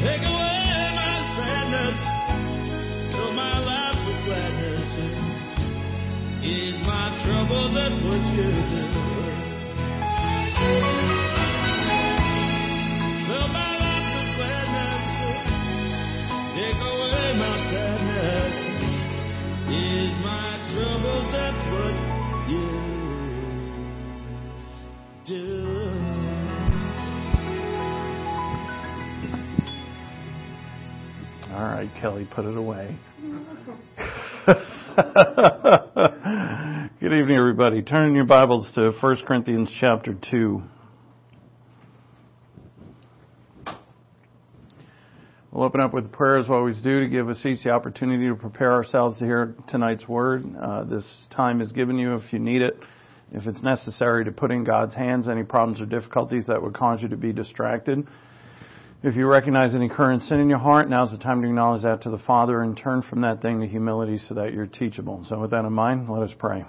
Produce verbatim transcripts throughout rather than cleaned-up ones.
Take away my sadness, fill my life with gladness. Ease my trouble, that's what you do. Fill my life with gladness, take away my sadness. Ease my trouble, that's what you do. All right, Kelly, put it away. Good evening, everybody. Turn in your Bibles to First Corinthians chapter two. We'll open up with prayer as we always do to give us each the opportunity to prepare ourselves to hear tonight's word. Uh, this time is given you if you need it. If it's necessary to put in God's hands any problems or difficulties that would cause you to be distracted. If you recognize any current sin in your heart, now's the time to acknowledge that to the Father and turn from that thing to humility so that you're teachable. So with that in mind, let us pray.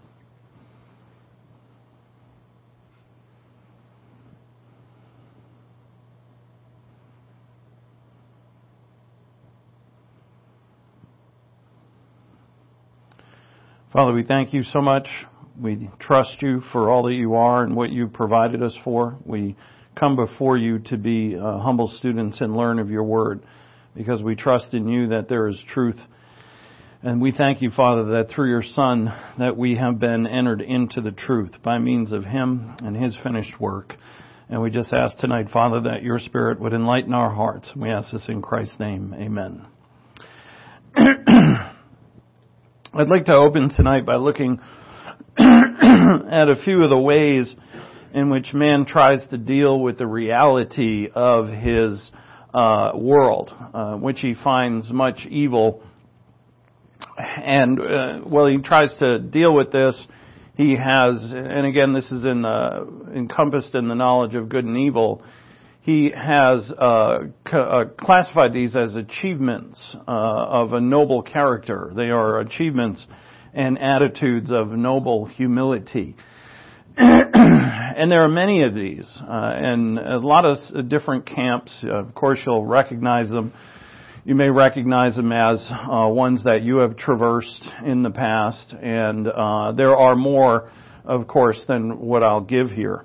Father, we thank you so much. We trust you for all that you are and what you've provided us for. We come before you to be uh, humble students and learn of your word because we trust in you that there is truth. And we thank you, Father, that through your Son that we have been entered into the truth by means of him and his finished work. And we just ask tonight, Father, that your Spirit would enlighten our hearts. We ask this in Christ's name. Amen. I'd like to open tonight by looking at a few of the ways in which man tries to deal with the reality of his uh, world, uh, which he finds much evil. And uh, well, he tries to deal with this. He has, and again, this is in uh, encompassed in the knowledge of good and evil. He has uh, c- uh, classified these as achievements uh, of a noble character. They are achievements and attitudes of noble humility. And there are many of these, uh, and a lot of different camps. Uh, of course, you'll recognize them. You may recognize them as uh, ones that you have traversed in the past, and uh, there are more, of course, than what I'll give here.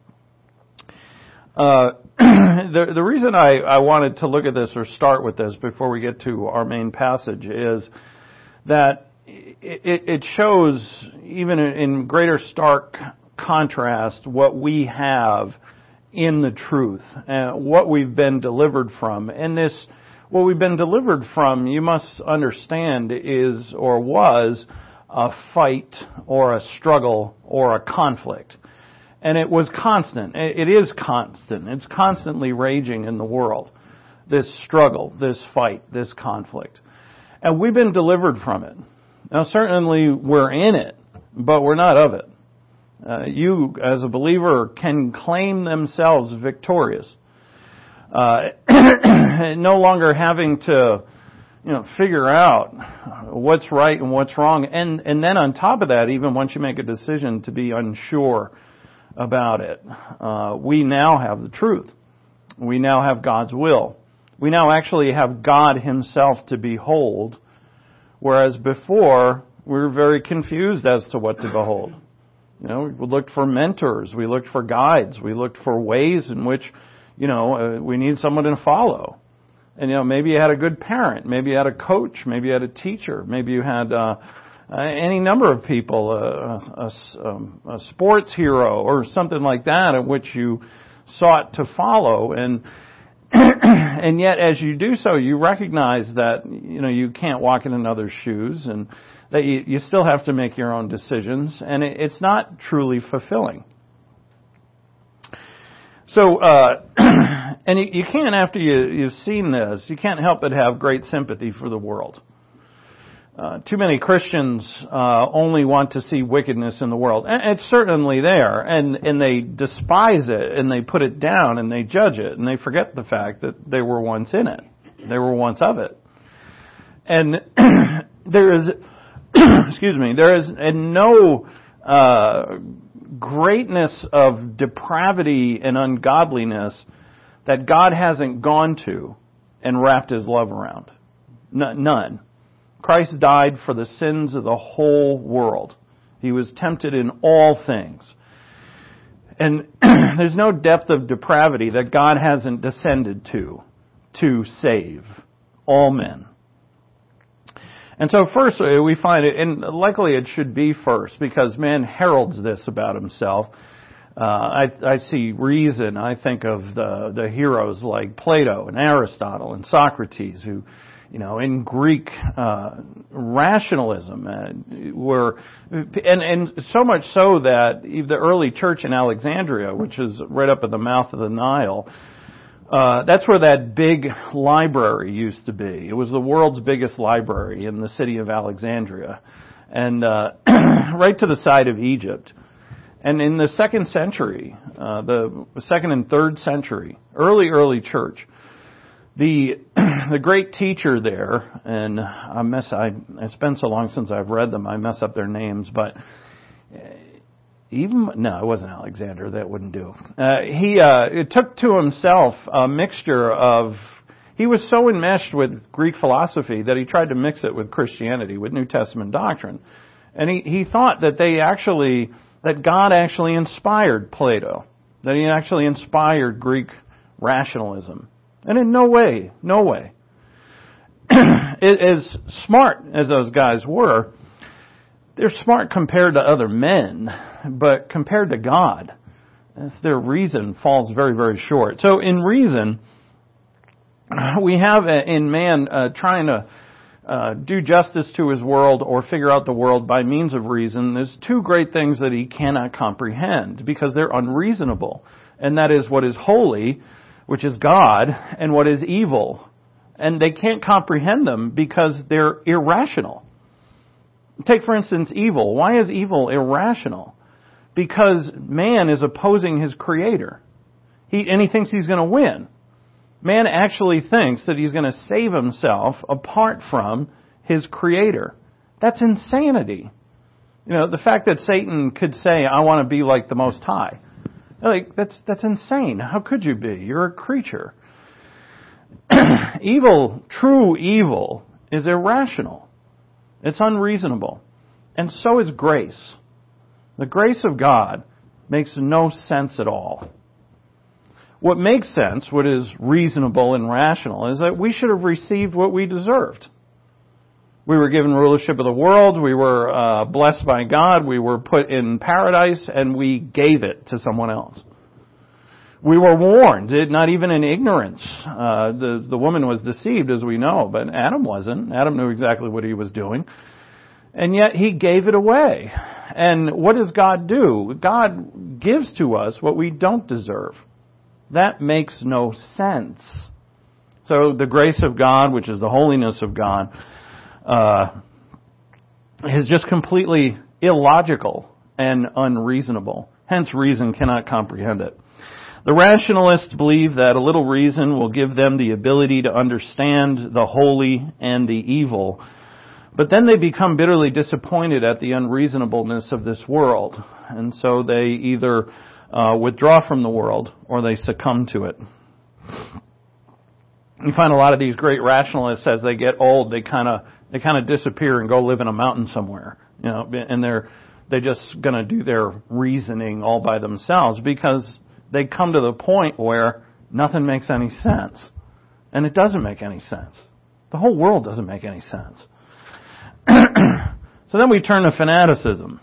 Uh, the, the reason I, I wanted to look at this or start with this before we get to our main passage is that it, it shows, even in greater stark contrast, what we have in the truth, uh, what we've been delivered from. And this, what we've been delivered from, you must understand, is or was a fight or a struggle or a conflict. And it was constant. It is constant. It's constantly raging in the world. This struggle, this fight, this conflict. And we've been delivered from it. Now, certainly we're in it, but we're not of it. Uh, you, as a believer, can claim themselves victorious. Uh, no longer having to, you know, figure out what's right and what's wrong. And, and then on top of that, even once you make a decision to be unsure about it, uh, we now have the truth. We now have God's will. We now actually have God himself to behold, whereas before we were very confused as to what to behold. You know, we looked for mentors, we looked for guides, we looked for ways in which, you know, uh, we need someone to follow. And, you know, maybe you had a good parent, maybe you had a coach, maybe you had a teacher, maybe you had uh, uh, any number of people, uh, a, a, um, a sports hero or something like that in which you sought to follow. And and yet as you do so, you recognize that, you know, you can't walk in another's shoes and that you, you still have to make your own decisions, and it, it's not truly fulfilling. So, uh, and you, you can't, after you, you've seen this, you can't help but have great sympathy for the world. Uh, too many Christians uh, only want to see wickedness in the world. And it's certainly there, and, and they despise it, and they put it down, and they judge it, and they forget the fact that they were once in it. They were once of it. And there is, excuse me, there is no uh, greatness of depravity and ungodliness that God hasn't gone to and wrapped His love around. N- none. Christ died for the sins of the whole world. He was tempted in all things. And there's no depth of depravity that God hasn't descended to, to save all men. And so first we find it, and likely it should be first, because man heralds this about himself. Uh, I, I see reason, I think of the, the heroes like Plato and Aristotle and Socrates, who, you know, in Greek uh, rationalism uh, were, and, and so much so that the early church in Alexandria, which is right up at the mouth of the Nile, Uh, that's where that big library used to be. It was the world's biggest library in the city of Alexandria, and uh, right to the side of Egypt. And in the second century, uh, the second and third century, early, early church, the the great teacher there, and I mess, I, it's been so long since I've read them, I mess up their names, but Even no, it wasn't Alexander. That wouldn't do. Uh, he uh, it took to himself a mixture of. He was so enmeshed with Greek philosophy that he tried to mix it with Christianity, with New Testament doctrine, and he he thought that they actually that God actually inspired Plato, that He actually inspired Greek rationalism, and in no way, no way. As smart as those guys were, they're smart compared to other men, but compared to God, their reason falls very, very short. So in reason, we have in man uh, trying to uh, do justice to his world or figure out the world by means of reason. There's two great things that he cannot comprehend because they're unreasonable. And that is what is holy, which is God, and what is evil. And they can't comprehend them because they're irrational. Take, for instance, evil. Why is evil irrational? Because man is opposing his Creator. He, and he thinks he's going to win. Man actually thinks that he's going to save himself apart from his Creator. That's insanity. You know, the fact that Satan could say, I want to be like the Most High. Like, that's, that's insane. How could you be? You're a creature. Evil, true evil, is irrational. It's unreasonable. And so is grace. The grace of God makes no sense at all. What makes sense, what is reasonable and rational, is that we should have received what we deserved. We were given rulership of the world, we were uh, blessed by God, we were put in paradise, and we gave it to someone else. We were warned, not even in ignorance. Uh, the, the woman was deceived, as we know, but Adam wasn't. Adam knew exactly what he was doing. And yet he gave it away. And what does God do? God gives to us what we don't deserve. That makes no sense. So the grace of God, which is the holiness of God, uh, is just completely illogical and unreasonable. Hence, reason cannot comprehend it. The rationalists believe that a little reason will give them the ability to understand the holy and the evil, but then they become bitterly disappointed at the unreasonableness of this world, and so they either uh, withdraw from the world or they succumb to it. You find a lot of these great rationalists, as they get old, they kind of they kind of disappear and go live in a mountain somewhere, you know, and they're they're just going to do their reasoning all by themselves because they come to the point where nothing makes any sense. And it doesn't make any sense. The whole world doesn't make any sense. So then we turn to fanaticism.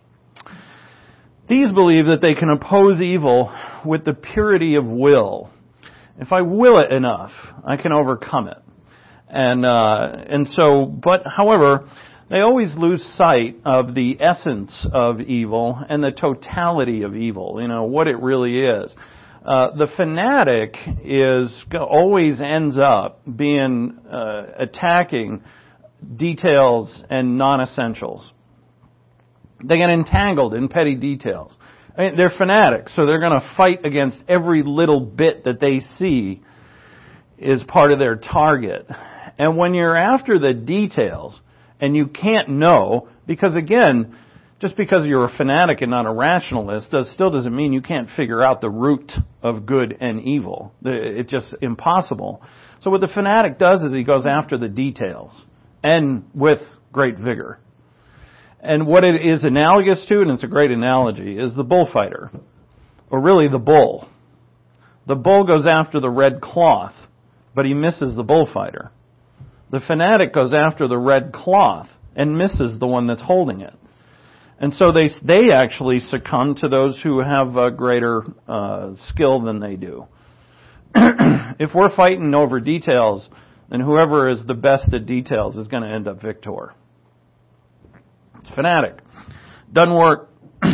These believe that they can oppose evil with the purity of will. If I will it enough, I can overcome it. And uh, and so, but however, they always lose sight of the essence of evil and the totality of evil, you know, what it really is. Uh, the fanatic is always ends up being uh, attacking details and non-essentials. They get entangled in petty details. I mean, they're fanatics, so they're going to fight against every little bit that they see is part of their target. And when you're after the details, and you can't know, because again, Just because you're a fanatic and not a rationalist does, still doesn't mean you can't figure out the root of good and evil. It's just impossible. So what the fanatic does is he goes after the details, and with great vigor. And what it is analogous to, and it's a great analogy, is the bullfighter, or really the bull. The bull goes after the red cloth, but he misses the bullfighter. The fanatic goes after the red cloth and misses the one that's holding it. And so they they actually succumb to those who have a greater uh, skill than they do. If we're fighting over details, then whoever is the best at details is going to end up victor. It's fanatic. Doesn't work.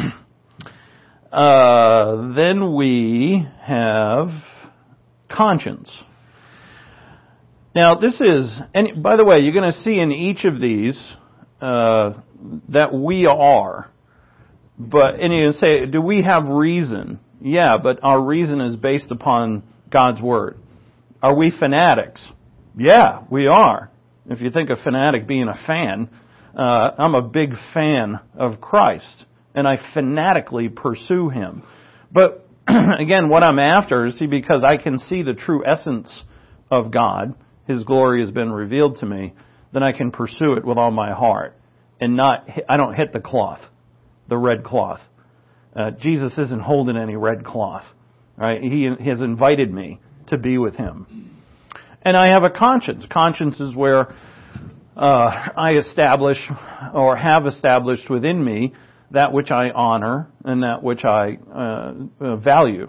uh, then we have conscience. Now, this is, and by the way, you're going to see in each of these uh, that we are. But, and you say, do we have reason? Yeah, but our reason is based upon God's Word. Are we fanatics? Yeah, we are. If you think of fanatic being a fan, uh, I'm a big fan of Christ, and I fanatically pursue Him. But, again, what I'm after is, see, because I can see the true essence of God, His glory has been revealed to me, then I can pursue it with all my heart. And not, I don't hit the cloth, the red cloth. Uh, Jesus isn't holding any red cloth, right? He has invited me to be with Him. And I have a conscience. Conscience is where uh, I establish or have established within me that which I honor and that which I uh, value.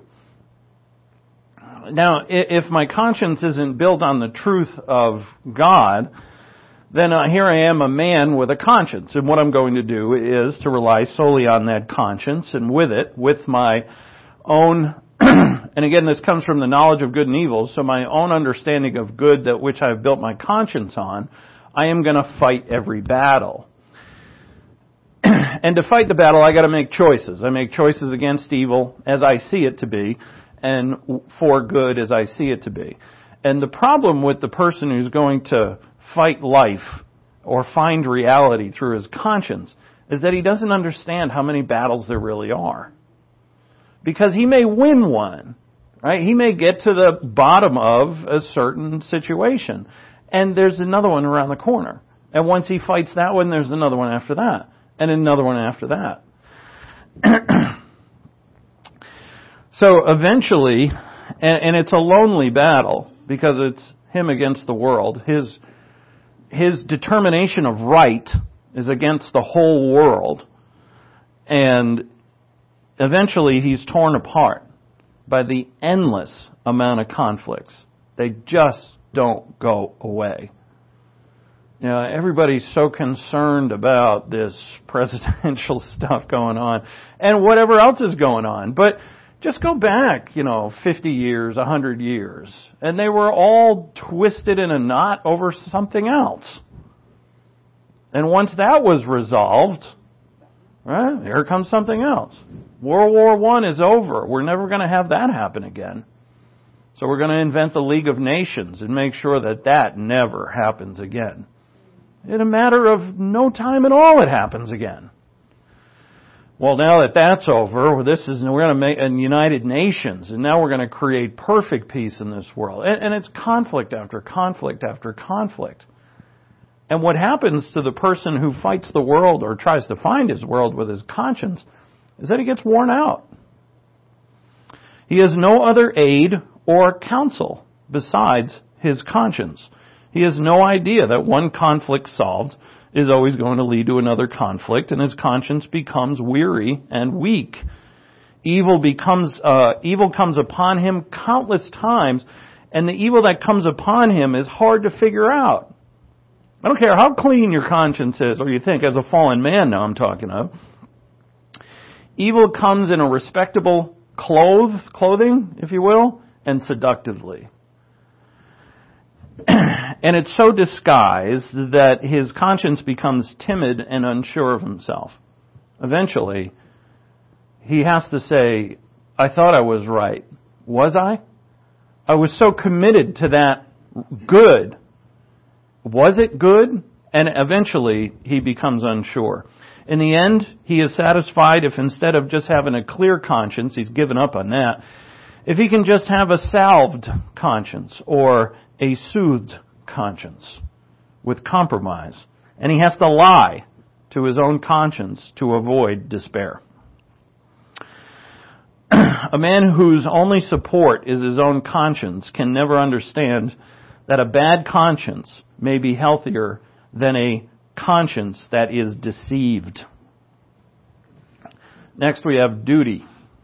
Now, if my conscience isn't built on the truth of God, then uh, here I am, a man with a conscience. And what I'm going to do is to rely solely on that conscience, and with it, with my own, and again, this comes from the knowledge of good and evil, so my own understanding of good, that which I've built my conscience on, I am going to fight every battle. And to fight the battle, I got to make choices. I make choices against evil as I see it to be, and for good as I see it to be. And the problem with the person who's going to fight life or find reality through his conscience is that he doesn't understand how many battles there really are. Because he may win one, right? He may get to the bottom of a certain situation, and there's another one around the corner. And once he fights that one, there's another one after that, and another one after that. So eventually, and, and it's a lonely battle because it's him against the world. His his determination of right is against the whole world, and eventually he's torn apart by the endless amount of conflicts. They just don't go away. You know, everybody's so concerned about this presidential stuff going on and whatever else is going on, but just go back, you know, fifty years, one hundred years, and they were all twisted in a knot over something else. And once that was resolved, right, here comes something else. World War One is over. We're never going to have that happen again. So we're going to invent the League of Nations and make sure that that never happens again. In a matter of no time at all, it happens again. Well, now that that's over, this is we're going to make a United Nations, and now we're going to create perfect peace in this world. And, and it's conflict after conflict after conflict. And what happens to the person who fights the world or tries to find his world with his conscience is that he gets worn out. He has no other aid or counsel besides his conscience. He has no idea that one conflict solved is always going to lead to another conflict, and his conscience becomes weary and weak. Evil becomes uh, evil comes upon him countless times, and the evil that comes upon him is hard to figure out. I don't care how clean your conscience is, or you think as a fallen man now I'm talking of. Evil comes in a respectable clothes, clothing, if you will, and seductively. And it's so disguised that his conscience becomes timid and unsure of himself. Eventually, he has to say, I thought I was right. Was I? I was so committed to that good. Was it good? And eventually, he becomes unsure. In the end, he is satisfied if instead of just having a clear conscience, he's given up on that, if he can just have a salved conscience or a soothed conscience with compromise. And he has to lie to his own conscience to avoid despair. A man whose only support is his own conscience can never understand that a bad conscience may be healthier than a conscience that is deceived. Next we have duty.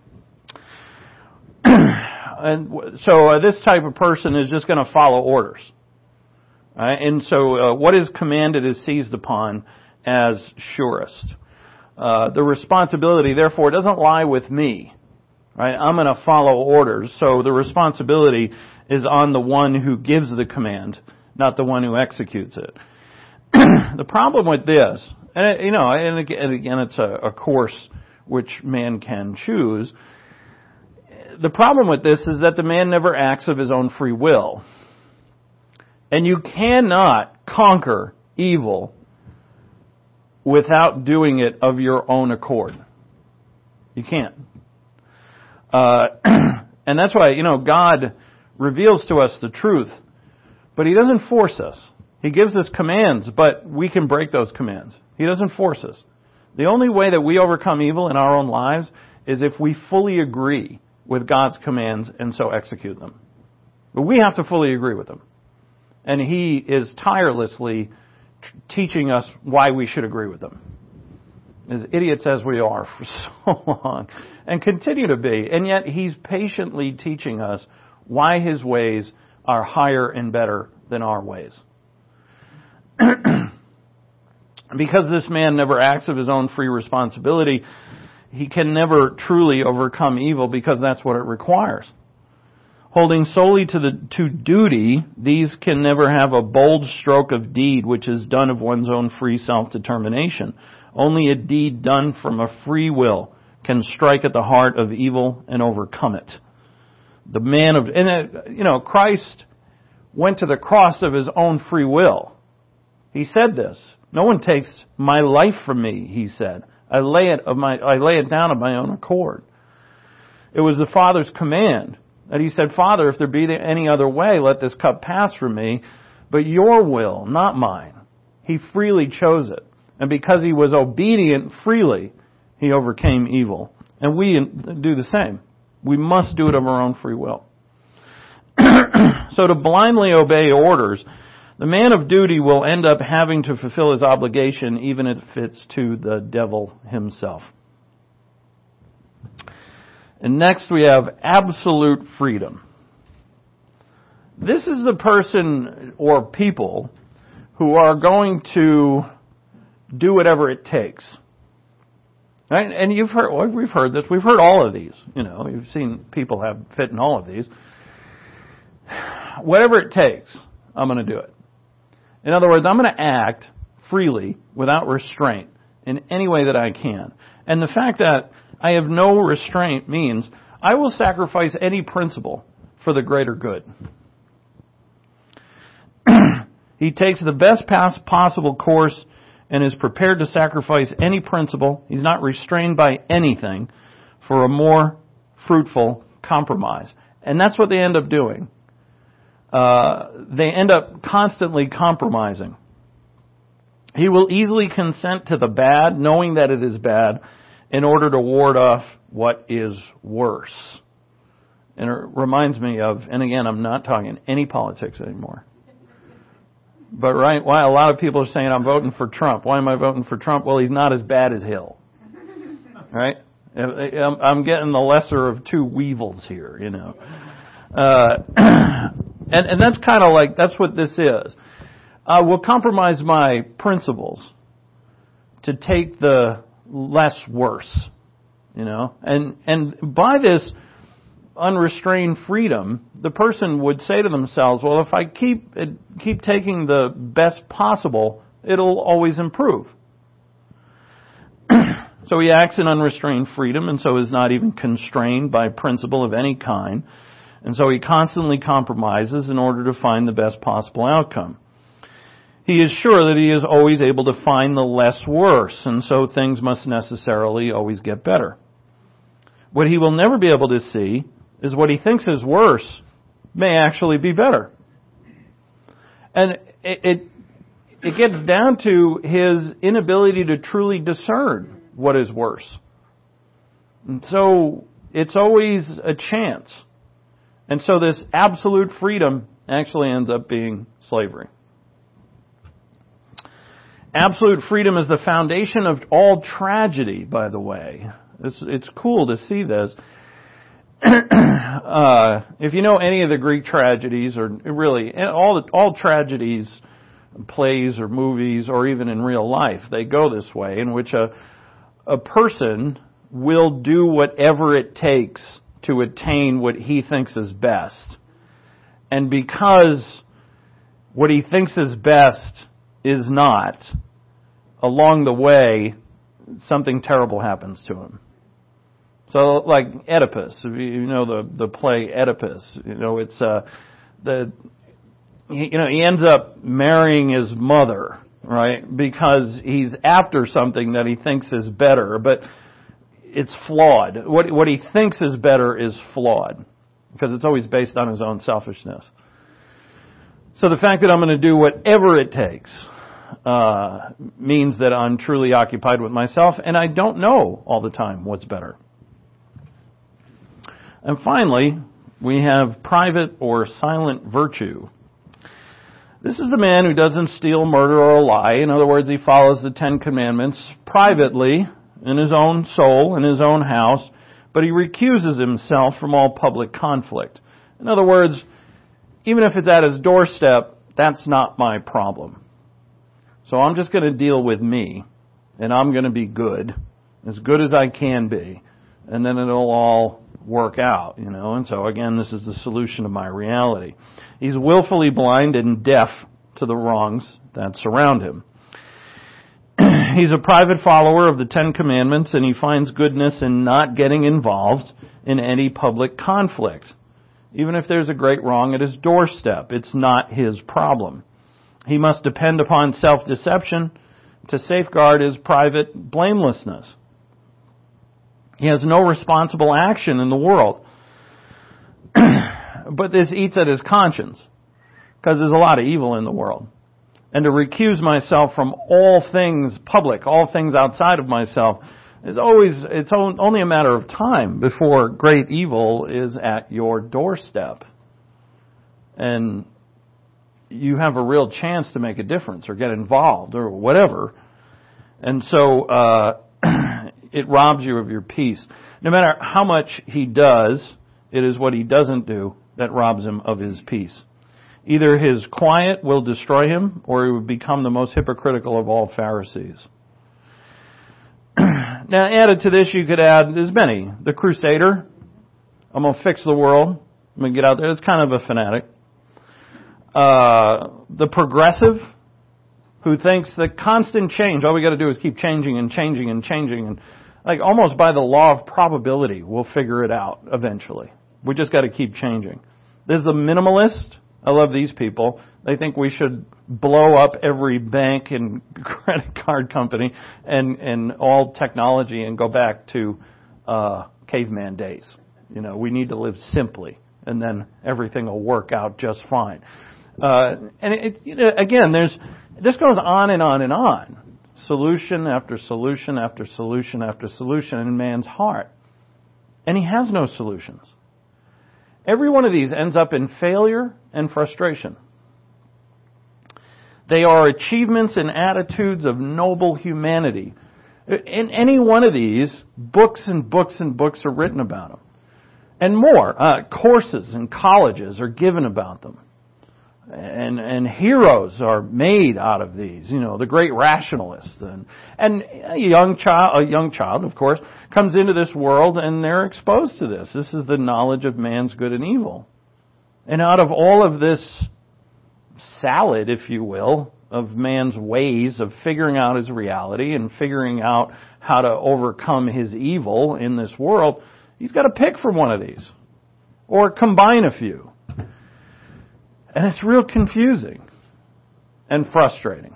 And so uh, this type of person is just going to follow orders. Right? And so uh, what is commanded is seized upon as surest. Uh, the responsibility, therefore, doesn't lie with me. Right? I'm going to follow orders. So the responsibility is on the one who gives the command, not the one who executes it. The problem with this, and you know, and again, it's a, a course which man can choose. The problem with this is that the man never acts of his own free will. And you cannot conquer evil without doing it of your own accord. You can't. Uh, and that's why, you know, God reveals to us the truth, but He doesn't force us. He gives us commands, but we can break those commands. He doesn't force us. The only way that we overcome evil in our own lives is if we fully agree with God's commands and so execute them. But we have to fully agree with them. And He is tirelessly t- teaching us why we should agree with them. As idiots as we are for so long, and continue to be, and yet He's patiently teaching us why His ways are higher and better than our ways. Because this man never acts of his own free responsibility, he can never truly overcome evil because that's what it requires. Holding solely to the to duty, these can never have a bold stroke of deed which is done of one's own free self-determination. Only a deed done from a free will can strike at the heart of evil and overcome it. The man of, and uh, you know, Christ went to the cross of His own free will. He said this. No one takes my life from me, He said. I lay it of my, I lay it down of my own accord. It was the Father's command that He said, Father, if there be any other way, let this cup pass from me, but your will, not mine. He freely chose it. And because He was obedient freely, He overcame evil. And we do the same. We must do it of our own free will. So to blindly obey orders, the man of duty will end up having to fulfill his obligation even if it's to the devil himself. And next we have absolute freedom. This is the person or people who are going to do whatever it takes. Right? And you've heard, well, we've heard this. We've heard all of these. You know, you've seen people have fit in all of these. Whatever it takes, I'm going to do it. In other words, I'm going to act freely, without restraint, in any way that I can. And the fact that I have no restraint means I will sacrifice any principle for the greater good. He takes the best possible course and is prepared to sacrifice any principle. He's not restrained by anything for a more fruitful compromise. And that's what they end up doing. Uh, they end up constantly compromising. He will easily consent to the bad, knowing that it is bad, in order to ward off what is worse. And it reminds me of, and again, I'm not talking any politics anymore. But right, why a lot of people are saying I'm voting for Trump. Why am I voting for Trump? Well, he's not as bad as Hill. Right? I'm getting the lesser of two weevils here, you know. Uh, and, and that's kind of like, that's what this is. I will compromise my principles to take the less worse, you know. And, and by this unrestrained freedom, the person would say to themselves, well, if I keep keep taking the best possible, it'll always improve. So he acts in unrestrained freedom, and so is not even constrained by principle of any kind. And so he constantly compromises in order to find the best possible outcome. he is sure that he is always able to find the less worse, and so things must necessarily always get better. What he will never be able to see is what he thinks is worse may actually be better. And it, it, it gets down to his inability to truly discern what is worse. And so it's always a chance. And so this absolute freedom actually ends up being slavery. Absolute freedom is the foundation of all tragedy, by the way. It's, it's cool to see this. uh, if you know any of the Greek tragedies, or really all all tragedies, plays or movies, or even in real life, they go this way, in which a a person will do whatever it takes to attain what he thinks is best. And because what he thinks is best is not, along the way, something terrible happens to him. So, like Oedipus, if you know the the play Oedipus, you know it's uh, the you know he ends up marrying his mother, right? Because he's after something that he thinks is better, but it's flawed. What what he thinks is better is flawed, because it's always based on his own selfishness. So the fact that I'm going to do whatever it takes uh, means that I'm truly occupied with myself, and I don't know all the time what's better. And finally, we have private or silent virtue. This is the man who doesn't steal, murder, or lie. In other words, he follows the Ten Commandments privately in his own soul, in his own house, but he recuses himself from all public conflict. In other words, even if it's at his doorstep, that's not my problem. So I'm just going to deal with me, and I'm going to be good, as good as I can be, and then it'll all work out, you know. And so again, this is the solution to my reality. He's willfully blind and deaf to the wrongs that surround him. He's a private follower of the Ten Commandments, and he finds goodness in not getting involved in any public conflict. Even if there's a great wrong at his doorstep, it's not his problem. He must depend upon self-deception to safeguard his private blamelessness. He has no responsible action in the world. But this eats at his conscience, because there's a lot of evil in the world. And to recuse myself from all things public, all things outside of myself, is always, it's only a matter of time before great evil is at your doorstep. And you have a real chance to make a difference or get involved or whatever. And so, uh, it robs you of your peace. No matter how much he does, it is what he doesn't do that robs him of his peace. Either his quiet will destroy him, or he will become the most hypocritical of all Pharisees. Now, added to this, you could add, there's many. The crusader, I'm going to fix the world, I'm going to get out there. It's kind of a fanatic. Uh, the progressive, who thinks that constant change, all we got to do is keep changing and changing and changing, and like almost by the law of probability, we'll figure it out eventually. We just got to keep changing. There's the minimalist. I love these people. They think we should blow up every bank and credit card company and, and all technology and go back to uh, caveman days. You know, we need to live simply, and then everything will work out just fine. Uh, and it, you know, again, there's this goes on and on and on. Solution after solution after solution after solution in man's heart. And he has no solutions. Every one of these ends up in failure and frustration. They are achievements and attitudes of noble humanity. In any one of these, books and books and books are written about them. And more. Uh, courses in colleges are given about them. And and heroes are made out of these, you know, the great rationalists, and and a young child, a young child, of course, comes into this world and they're exposed to this. This is the knowledge of man's good and evil, and out of all of this salad, if you will, of man's ways of figuring out his reality and figuring out how to overcome his evil in this world, he's got to pick from one of these, or combine a few. And it's real confusing. and frustrating.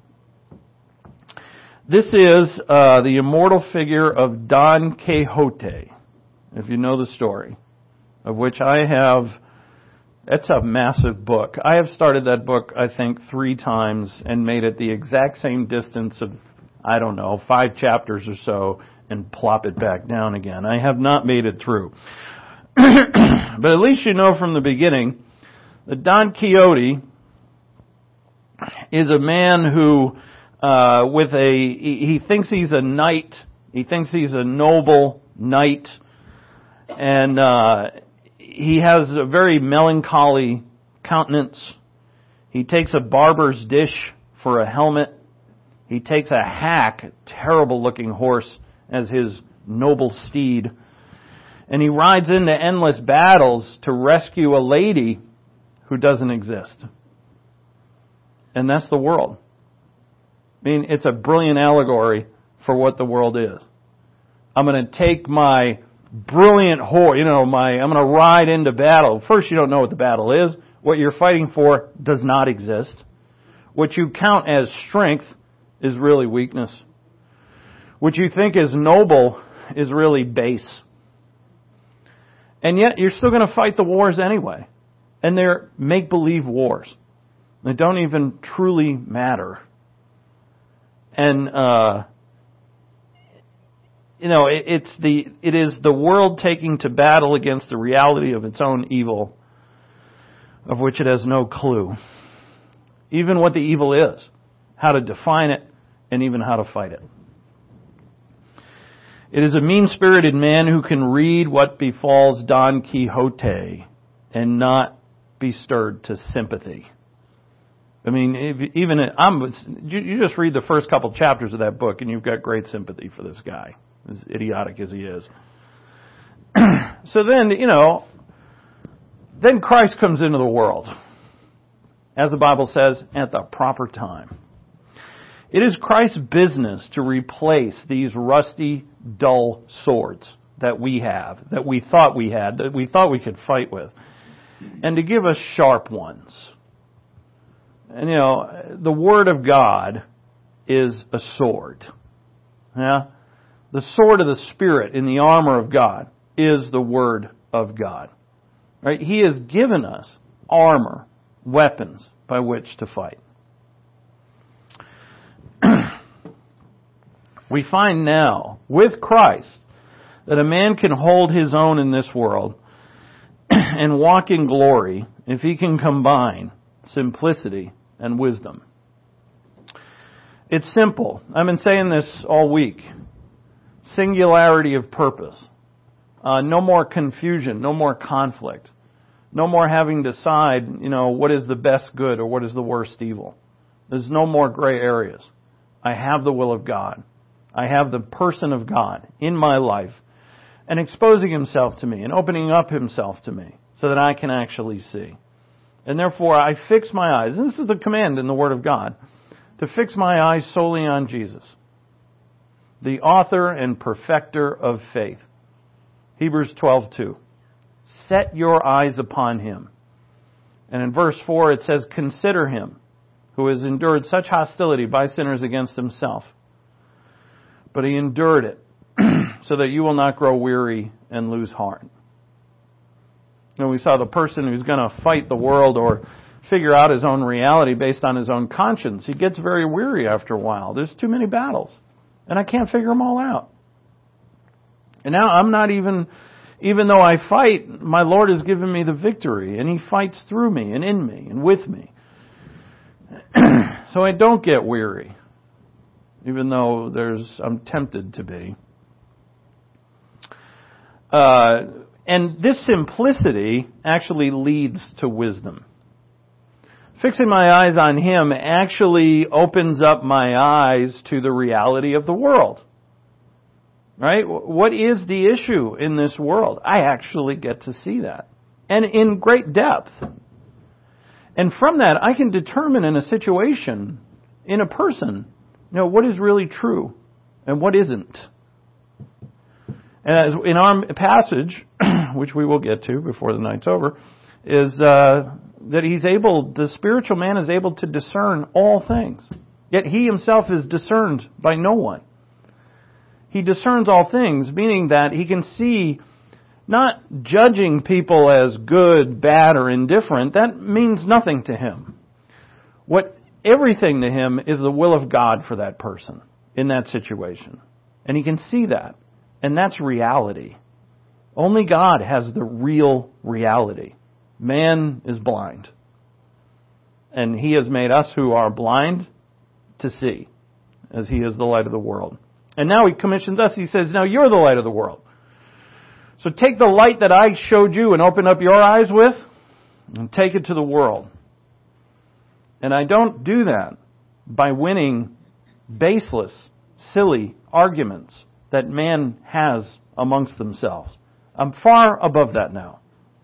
This is uh, the immortal figure of Don Quixote, if you know the story, of which I have, it's a massive book. I have started that book, I think, three times and made it the exact same distance of, I don't know, five chapters or so and plop it back down again. I have not made it through. But at least you know from the beginning that Don Quixote is a man who, uh, with a, he, he thinks he's a knight, he thinks he's a noble knight, and uh, he has a very melancholy countenance. He takes a barber's dish for a helmet. He takes a hack, a terrible looking horse, as his noble steed. And he rides into endless battles to rescue a lady who doesn't exist. And that's the world. I mean, it's a brilliant allegory for what the world is. I'm going to take my brilliant horse, you know, my, I'm going to ride into battle. First, you don't know what the battle is. What you're fighting for does not exist. What you count as strength is really weakness. What you think is noble is really base. And yet, you're still going to fight the wars anyway. And they're make-believe wars. They don't even truly matter. And, uh, you know, it, it's the, it is the world taking to battle against the reality of its own evil, of which it has no clue. Even what the evil is, how to define it, and even how to fight it. It is a mean-spirited man who can read what befalls Don Quixote and not be stirred to sympathy. I mean, if, even I'm, you, you just read the first couple chapters of that book and you've got great sympathy for this guy, as idiotic as he is. So then, you know, then Christ comes into the world, as the Bible says, at the proper time. It is Christ's business to replace these rusty, dull swords that we have, that we thought we had, that we thought we could fight with, and to give us sharp ones. And, you know, the Word of God is a sword. Yeah? The sword of the Spirit in the armor of God is the Word of God. Right? He has given us armor, weapons by which to fight. We find now, with Christ, that a man can hold his own in this world and walk in glory if he can combine simplicity and wisdom. It's simple. I've been saying this all week. Singularity of purpose. Uh, no more confusion, no more conflict. No more having to decide, you know, what is the best good or what is the worst evil. There's no more gray areas. I have the will of God. I have the person of God in my life and exposing himself to me and opening up himself to me so that I can actually see. And therefore I fix my eyes, and this is the command in the Word of God, to fix my eyes solely on Jesus, the author and perfecter of faith. Hebrews twelve two. Set your eyes upon him. And in verse four it says, consider him who has endured such hostility by sinners against himself. But he endured it so that you will not grow weary and lose heart. You know, we saw the person who's going to fight the world or figure out his own reality based on his own conscience. He gets very weary after a while. There's too many battles. And I can't figure them all out. And now I'm not even, even though I fight, my Lord has given me the victory. And He fights through me and in me and with me. So I don't get weary. Even though there's, I'm tempted to be. Uh, and this simplicity actually leads to wisdom. Fixing my eyes on Him actually opens up my eyes to the reality of the world. Right? What is the issue in this world? I actually get to see that. And in great depth. And from that, I can determine in a situation, in a person, you know, what is really true and what isn't. And as in our passage, which we will get to before the night's over, is uh, that he's able, the spiritual man is able to discern all things. Yet he himself is discerned by no one. He discerns all things, meaning that he can see, not judging people as good, bad, or indifferent. That means nothing to him. What everything to him is the will of God for that person in that situation. And he can see that. And that's reality. Only God has the real reality. Man is blind. And he has made us who are blind to see, as he is the light of the world. And now he commissions us. He says, now you're the light of the world. So take the light that I showed you and open up your eyes with and take it to the world. And I don't do that by winning baseless, silly arguments that man has amongst themselves. I'm far above that now.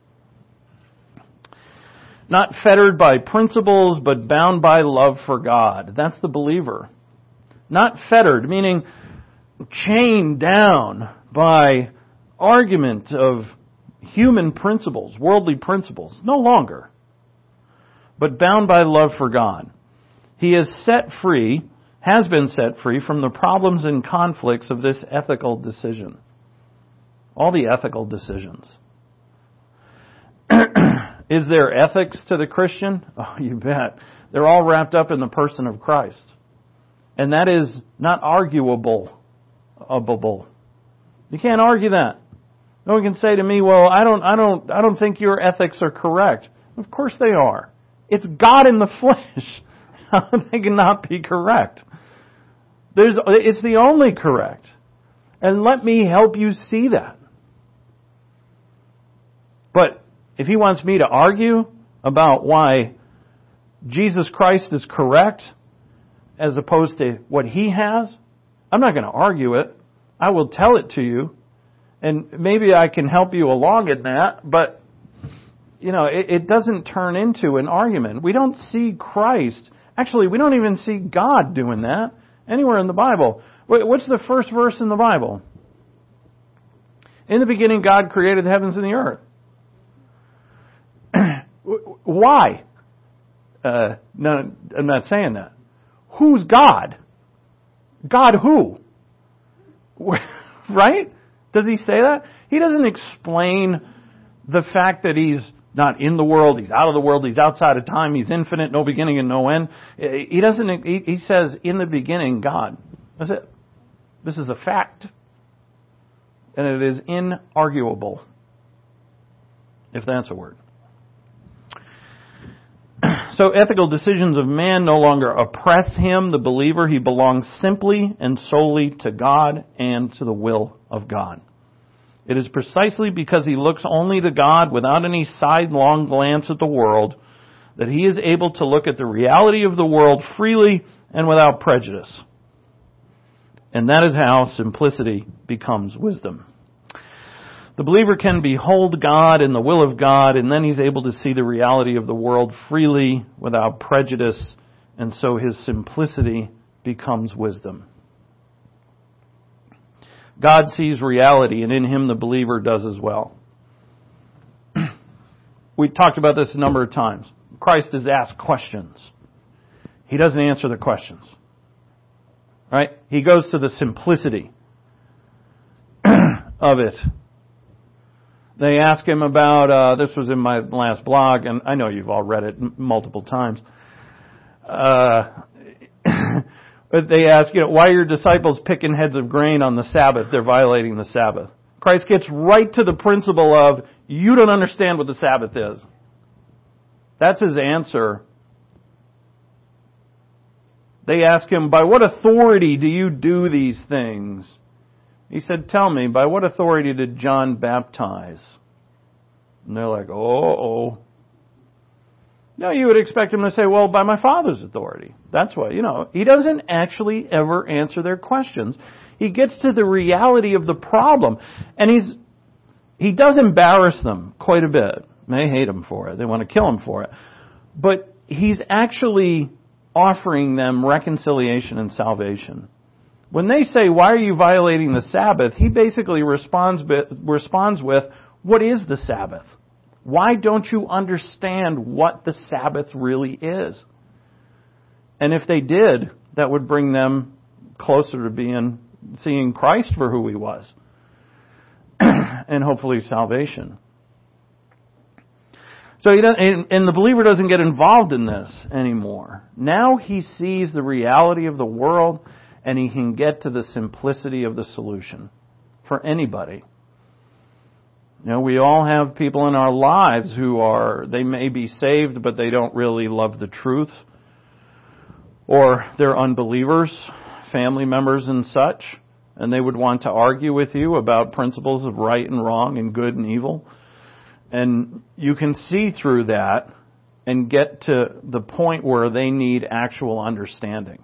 Not fettered by principles, but bound by love for God. That's the believer. Not fettered, meaning chained down by argument of human principles, worldly principles. No longer. But bound by love for God. He is set free, has been set free from the problems and conflicts of this ethical decision. All the ethical decisions. Is there ethics to the Christian? Oh, you bet. They're all wrapped up in the person of Christ. And that is not arguable. You can't argue that. No one can say to me, well, I don't, I don't, I don't think your ethics are correct. Of course they are. It's God in the flesh. How they cannot be correct? There's, it's the only correct. And let me help you see that. But if he wants me to argue about why Jesus Christ is correct as opposed to what he has, I'm not going to argue it. I will tell it to you. And maybe I can help you along in that, but you know, it, it doesn't turn into an argument. We don't see Christ. Actually, we don't even see God doing that anywhere in the Bible. What's the first verse in the Bible? In the beginning, God created the heavens and the earth. Why? Uh, no, I'm not saying that. Who's God? God who? Right? Does he say that? He doesn't explain the fact that he's not in the world, he's out of the world, he's outside of time, he's infinite, no beginning and no end. He doesn't, he, he says, in the beginning, God. That's it. This is a fact. And it is inarguable. If that's a word. So ethical decisions of man no longer oppress him, the believer. He belongs simply and solely to God and to the will of God. It is precisely because he looks only to God without any sidelong glance at the world that he is able to look at the reality of the world freely and without prejudice. And that is how simplicity becomes wisdom. The believer can behold God and the will of God, and then he's able to see the reality of the world freely, without prejudice, and so his simplicity becomes wisdom. God sees reality, and in him the believer does as well. We've talked about this a number of times. Christ is asked questions. He doesn't answer the questions. Right? He goes to the simplicity of it. They ask him about, uh, this was in my last blog, and I know you've all read it m- multiple times. Uh, but they ask, you know, why are your disciples picking heads of grain on the Sabbath? They're violating the Sabbath. Christ gets right to the principle of, you don't understand what the Sabbath is. That's his answer. They ask him, by what authority do you do these things? He said, tell me, by what authority did John baptize? And they're like, oh, oh. No, you would expect him to say, well, by my Father's authority. That's why, you know, he doesn't actually ever answer their questions. He gets to the reality of the problem. And he's, he does embarrass them quite a bit. They hate him for it. They want to kill him for it. But he's actually offering them reconciliation and salvation. When they say, why are you violating the Sabbath? He basically responds, responds with, what is the Sabbath? Why don't you understand what the Sabbath really is? And if they did, that would bring them closer to being seeing Christ for who He was. And hopefully salvation. So he doesn't, and the believer doesn't get involved in this anymore. Now he sees the reality of the world, and he can get to the simplicity of the solution for anybody. You know, we all have people in our lives who are, they may be saved, but they don't really love the truth. Or they're unbelievers, family members and such, and they would want to argue with you about principles of right and wrong and good and evil. And you can see through that and get to the point where they need actual understanding.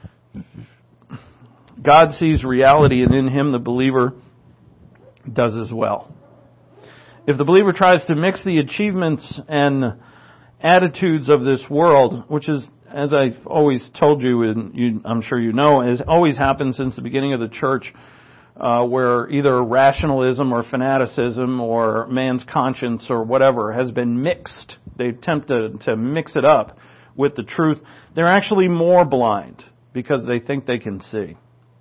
God sees reality, and in Him the believer does as well. If the believer tries to mix the achievements and attitudes of this world, which is, as I've always told you, and you, I'm sure you know, has always happened since the beginning of the church, uh, where either rationalism or fanaticism or man's conscience or whatever has been mixed. They attempt to, to mix it up with the truth. They're actually more blind because they think they can see.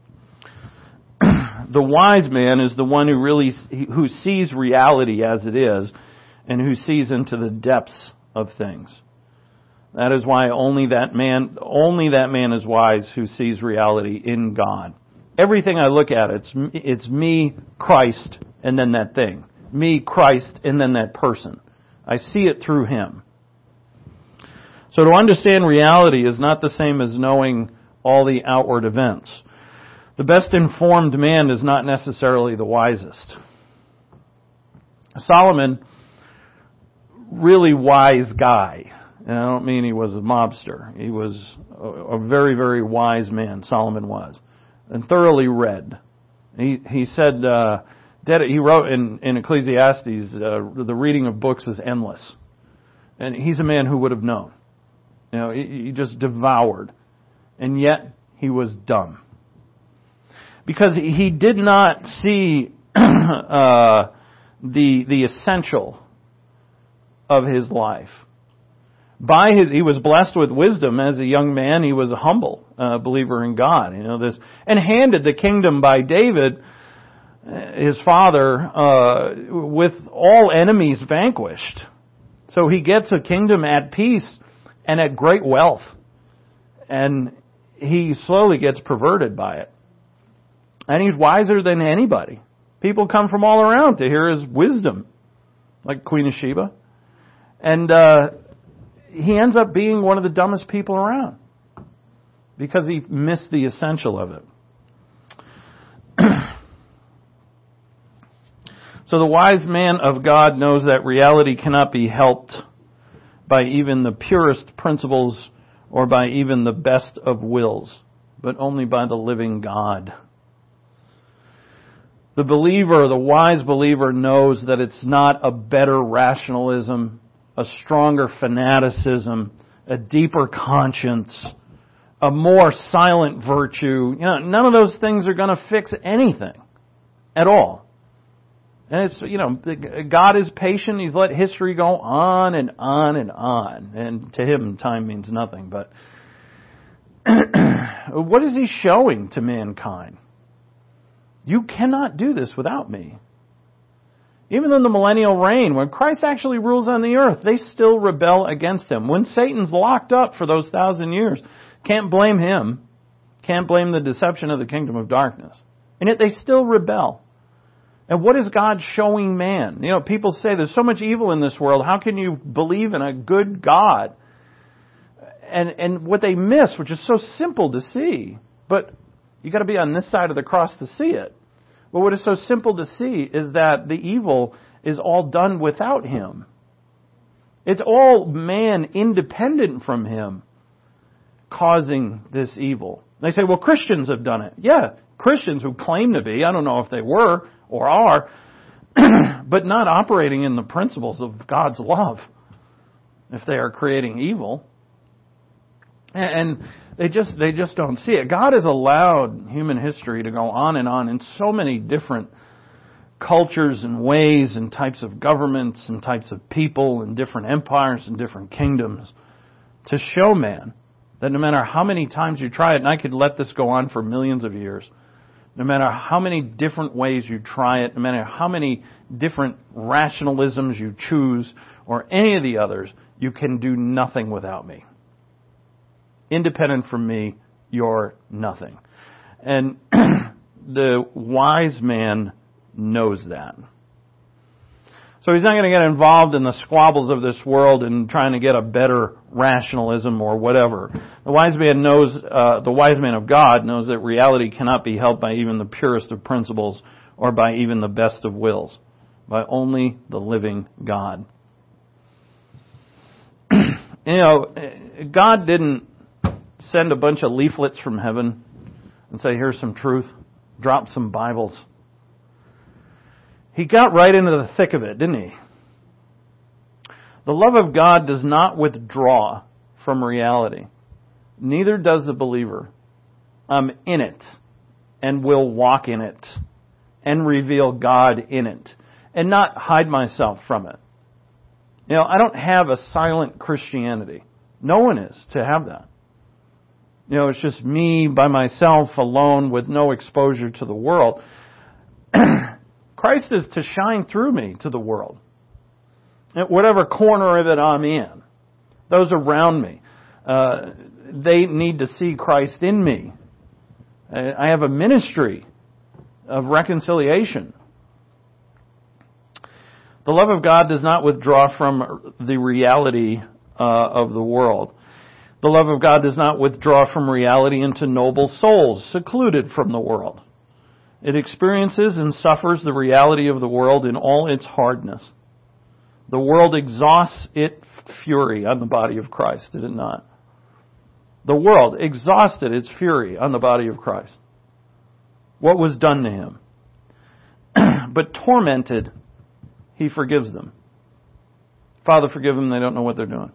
The wise man is the one who really who sees reality as it is and who sees into the depths of things. That is why only that man, only that man is wise who sees reality in God. Everything I look at, it's it's me, Christ, and then that thing. Me, Christ, and then that person. I see it through Him. So to understand reality is not the same as knowing all the outward events. The best informed man is not necessarily the wisest. Solomon, really wise guy. And I don't mean he was a mobster. He was a, a very, very wise man, Solomon was. And thoroughly read. He he said, uh, he wrote in, in Ecclesiastes, uh, the reading of books is endless. And he's a man who would have known. You know, he, he just devoured. And yet, he was dumb. Because he did not see uh, the the essential of his life. By his, he was blessed with wisdom as a young man. He was a humble uh, believer in God. You know this, and handed the kingdom by David, his father, uh, with all enemies vanquished. So he gets a kingdom at peace and at great wealth, and he slowly gets perverted by it. And he's wiser than anybody. People come from all around to hear his wisdom, like Queen of Sheba, and. Uh, He ends up being one of the dumbest people around because he missed the essential of it. So the wise man of God knows that reality cannot be helped by even the purest principles or by even the best of wills, but only by the living God. The believer, the wise believer, knows that it's not a better rationalism, a stronger fanaticism, a deeper conscience, a more silent virtue. You know, none of those things are going to fix anything at all. And it's, you know, God is patient. He's let history go on and on and on. And to Him, time means nothing. But what is He showing to mankind? You cannot do this without me. Even in the millennial reign, when Christ actually rules on the earth, they still rebel against Him. When Satan's locked up for those thousand years, can't blame Him. Can't blame the deception of the kingdom of darkness. And yet they still rebel. And what is God showing man? You know, people say there's so much evil in this world. How can you believe in a good God? And and what they miss, which is so simple to see, but you got to be on this side of the cross to see it. But what is so simple to see is that the evil is all done without Him. It's all man independent from Him causing this evil. They say, well, Christians have done it. Yeah, Christians who claim to be, I don't know if they were or are, but not operating in the principles of God's love if they are creating evil. And they just they just don't see it. God has allowed human history to go on and on in so many different cultures and ways and types of governments and types of people and different empires and different kingdoms to show man that no matter how many times you try it, and I could let this go on for millions of years, no matter how many different ways you try it, no matter how many different rationalisms you choose or any of the others, you can do nothing without me. Independent from me, you're nothing. And the wise man knows that. So he's not going to get involved in the squabbles of this world and trying to get a better rationalism or whatever. The wise man knows, uh, the wise man of God knows that reality cannot be held by even the purest of principles or by even the best of wills, by only the living God. You know, God didn't send a bunch of leaflets from heaven and say, here's some truth, drop some Bibles. He got right into the thick of it, didn't he? The love of God does not withdraw from reality. Neither does the believer. I'm in it and will walk in it and reveal God in it and not hide myself from it. You know, I don't have a silent Christianity. No one is to have that. You know, it's just me by myself alone with no exposure to the world. Christ is to shine through me to the world. At whatever corner of it I'm in. Those around me. Uh, they need to see Christ in me. I have a ministry of reconciliation. The love of God does not withdraw from the reality uh, of the world. The love of God does not withdraw from reality into noble souls, secluded from the world. It experiences and suffers the reality of the world in all its hardness. The world exhausts its fury on the body of Christ, did it not? The world exhausted its fury on the body of Christ. What was done to him? But tormented, he forgives them. Father, forgive them, they don't know what they're doing.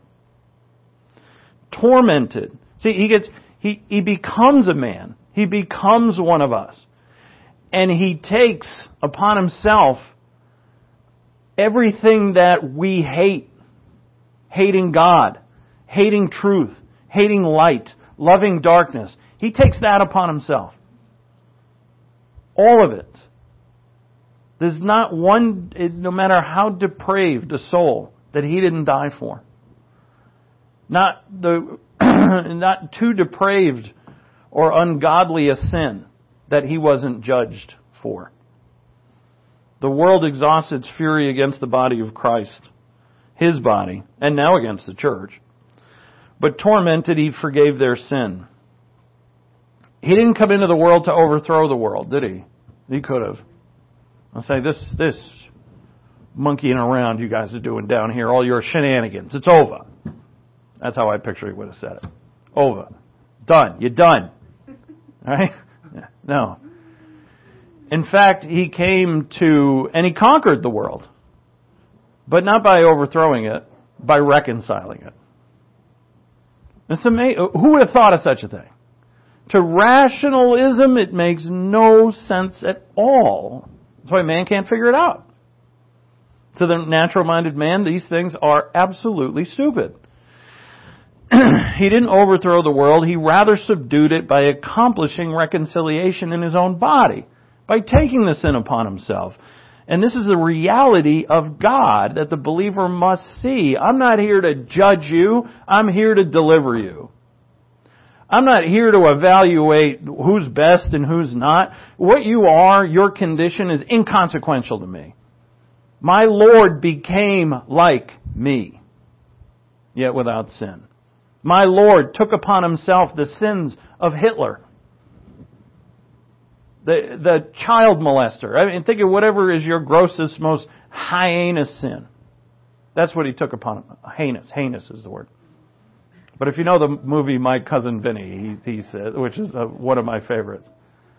Tormented. See, he gets, he, he becomes a man. He becomes one of us. And he takes upon himself everything that we hate. Hating God, hating truth, hating light, loving darkness. He takes that upon himself. All of it. There's not one, no matter how depraved a soul, that he didn't die for. Not the, not too depraved or ungodly a sin that he wasn't judged for. The world exhausts its fury against the body of Christ, his body, and now against the church. But tormented, he forgave their sin. He didn't come into the world to overthrow the world, did he? He could have. I'll say, this, this monkeying around you guys are doing down here, all your shenanigans, it's over. That's how I picture he would have said it. Over. Done. You're done. Right? No. In fact, he came to, and he conquered the world. But not by overthrowing it, by reconciling it. It's amazing. Who would have thought of such a thing? To rationalism, it makes no sense at all. That's why man can't figure it out. To the natural-minded man, these things are absolutely stupid. He didn't overthrow the world. He rather subdued it by accomplishing reconciliation in his own body, by taking the sin upon himself. And this is the reality of God that the believer must see. I'm not here to judge you. I'm here to deliver you. I'm not here to evaluate who's best and who's not. What you are, your condition, is inconsequential to me. My Lord became like me, yet without sin. My Lord took upon himself the sins of Hitler, the the child molester. I mean, think of whatever is your grossest, most heinous sin. That's what he took upon him. Heinous. Heinous is the word. But if you know the movie My Cousin Vinny, he, he said, which is uh, one of my favorites.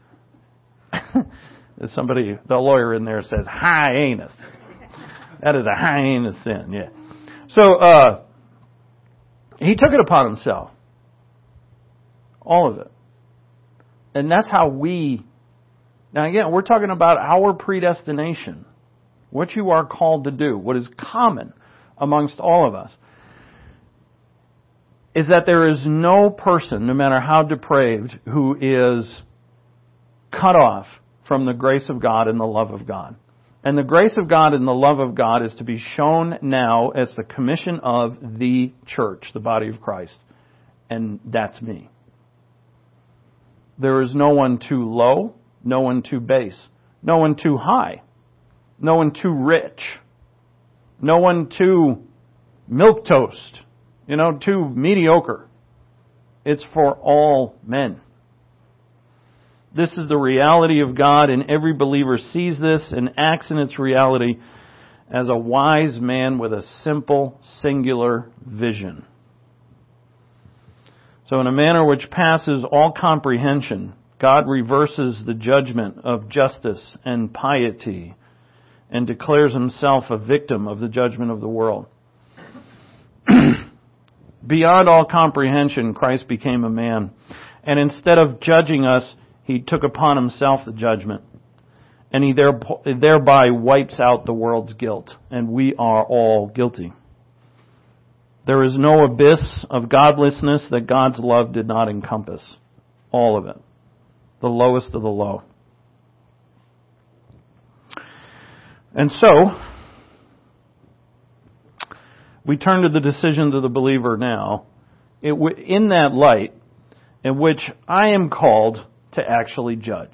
Somebody, the lawyer in there says, heinous. That is a heinous sin, yeah. So, uh, he took it upon himself. All of it. And that's how we Now again, we're talking about our predestination. What you are called to do, what is common amongst all of us, is that there is no person, no matter how depraved, who is cut off from the grace of God and the love of God. And the grace of God and the love of God is to be shown now as the commission of the church, the body of Christ. And that's me. There is no one too low, no one too base, no one too high, no one too rich, no one too milquetoast, you know, too mediocre. It's for all men. This is the reality of God, and every believer sees this and acts in its reality as a wise man with a simple, singular vision. So in a manner which passes all comprehension, God reverses the judgment of justice and piety and declares himself a victim of the judgment of the world. Beyond all comprehension, Christ became a man. And instead of judging us, he took upon himself the judgment. And he thereby wipes out the world's guilt. And we are all guilty. There is no abyss of godlessness that God's love did not encompass. All of it. The lowest of the low. And so, we turn to the decisions of the believer now, it, in that light, in which I am called to actually judge.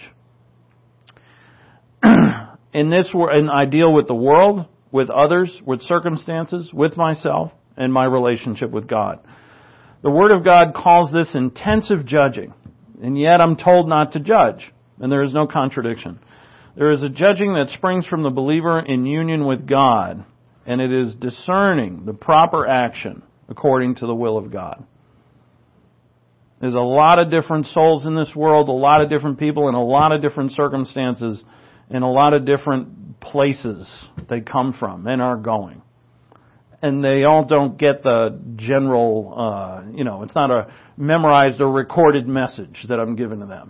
In this, and I deal with the world, with others, with circumstances, with myself, and my relationship with God. The Word of God calls this intensive judging, and yet I'm told not to judge, and there is no contradiction. There is a judging that springs from the believer in union with God, and it is discerning the proper action according to the will of God. There's a lot of different souls in this world, a lot of different people in a lot of different circumstances, in a lot of different places they come from and are going. And they all don't get the general, uh, you know, it's not a memorized or recorded message that I'm giving to them.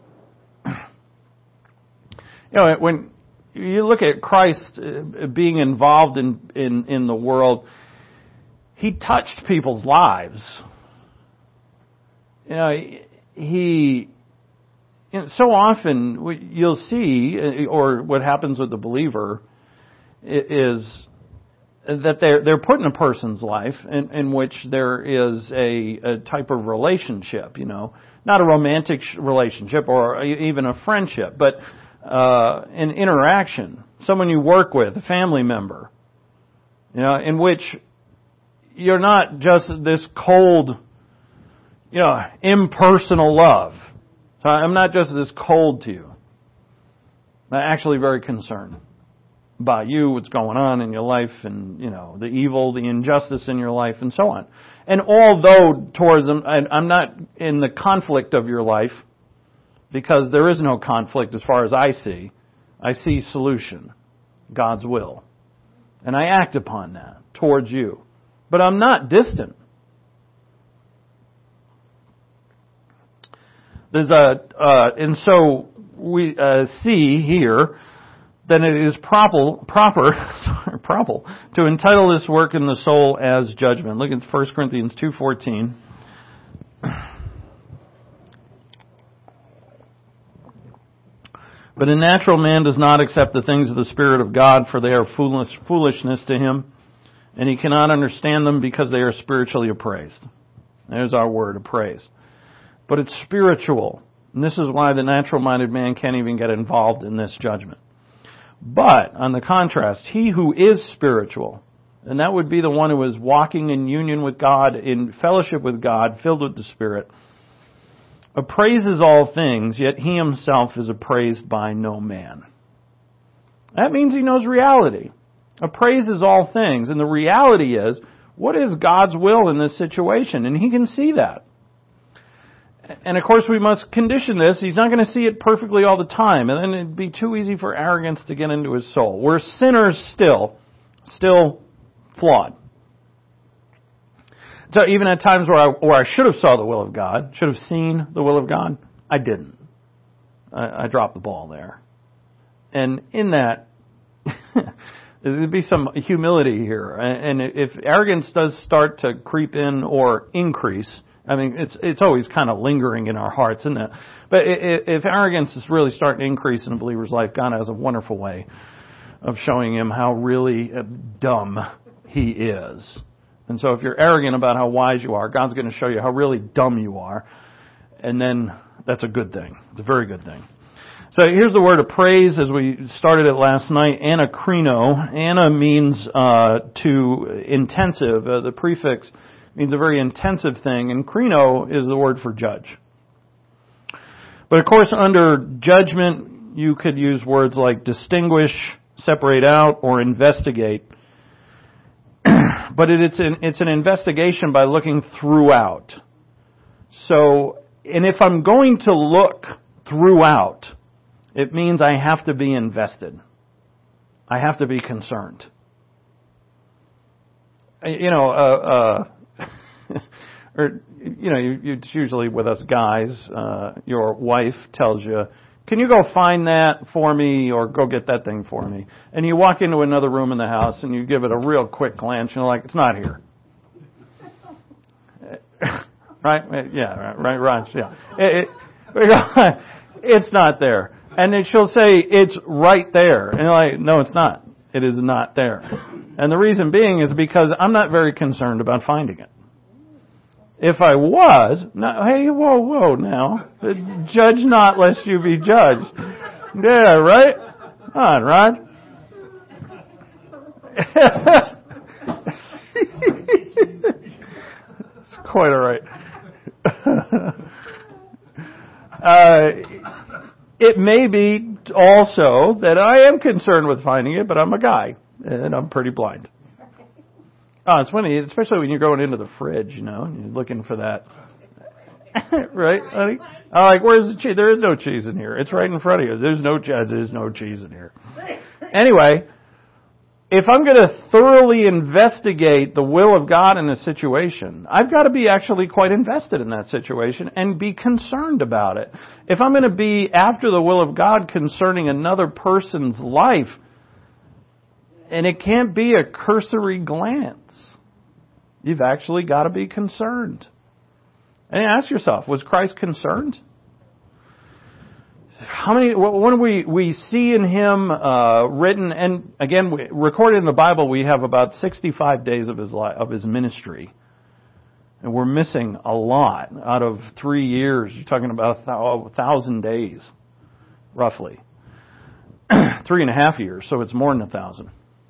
You know, when you look at Christ being involved in, in, in the world, he touched people's lives. You know, he, you know, so often you'll see, or what happens with the believer is that they're, they're put in a person's life in, in which there is a, a type of relationship, you know, not a romantic relationship or even a friendship, but Uh, an interaction, someone you work with, a family member, you know, in which you're not just this cold, you know, impersonal love. So I'm not just this cold to you. I'm actually very concerned about you, what's going on in your life, and, you know, the evil, the injustice in your life, and so on. And although towards them, I'm not in the conflict of your life, because there is no conflict as far as I see. I see solution, God's will. And I act upon that towards you. But I'm not distant. There's a, uh, and so we uh, see here that it is proper, proper, sorry, proper to entitle this work in the soul as judgment. Look at First Corinthians two fourteen. But a natural man does not accept the things of the Spirit of God, for they are foolish, foolishness to him, and he cannot understand them because they are spiritually appraised. There's our word, appraised. But it's spiritual, and this is why the natural-minded man can't even get involved in this judgment. But, on the contrast, he who is spiritual, and that would be the one who is walking in union with God, in fellowship with God, filled with the Spirit, appraises all things, yet he himself is appraised by no man. That means he knows reality. Appraises all things. And the reality is, what is God's will in this situation? And he can see that. And of course we must condition this. He's not going to see it perfectly all the time. And then it'd be too easy for arrogance to get into his soul. We're sinners still. Still flawed. So even at times where I, where I should have saw the will of God, should have seen the will of God, I didn't. I, I dropped the ball there. And in that, there'd be some humility here. And if arrogance does start to creep in or increase, I mean, it's it's always kind of lingering in our hearts, isn't it? But if arrogance is really starting to increase in a believer's life, God has a wonderful way of showing him how really dumb he is. And so if you're arrogant about how wise you are, God's going to show you how really dumb you are. And then that's a good thing. It's a very good thing. So here's the word of praise as we started it last night, anakrino. Ana means uh, to intensive. Uh, the prefix means a very intensive thing, and krino is the word for judge. But of course, under judgment, you could use words like distinguish, separate out, or investigate. But it, it's an it's an investigation by looking throughout. So, and if I'm going to look throughout, it means I have to be invested. I have to be concerned. You know, uh, uh, or you know, you, you, it's usually with us guys. Uh, your wife tells you, "Can you go find that for me, or go get that thing for me?" And you walk into another room in the house and you give it a real quick glance. And you're like, "It's not here." Right? Yeah. Right. Right. Yeah. It, it, it's not there. And then she'll say, "It's right there." And you're like, "No, it's not. It is not there." And the reason being is because I'm not very concerned about finding it. If I was, no, hey, whoa, whoa now. Judge not lest you be judged. Yeah, right? Come on, Rod. It's quite all right. uh, it may be also that I am concerned with finding it, but I'm a guy, and I'm pretty blind. Oh, it's funny, especially when you're going into the fridge, you know, and you're looking for that. Right, honey? I'm like, where's the cheese? There is no cheese in here. It's right in front of you. There's no cheese. There's no cheese in here. Anyway, if I'm going to thoroughly investigate the will of God in a situation, I've got to be actually quite invested in that situation and be concerned about it. If I'm going to be after the will of God concerning another person's life, and it can't be a cursory glance, you've actually got to be concerned. And ask yourself, was Christ concerned? How many, when we, we see in Him uh, written, and again, we, recorded in the Bible, we have about sixty-five days of His life, of His ministry. And we're missing a lot out of three years. You're talking about a thousand days, roughly. Three and a half years, so it's more than a thousand.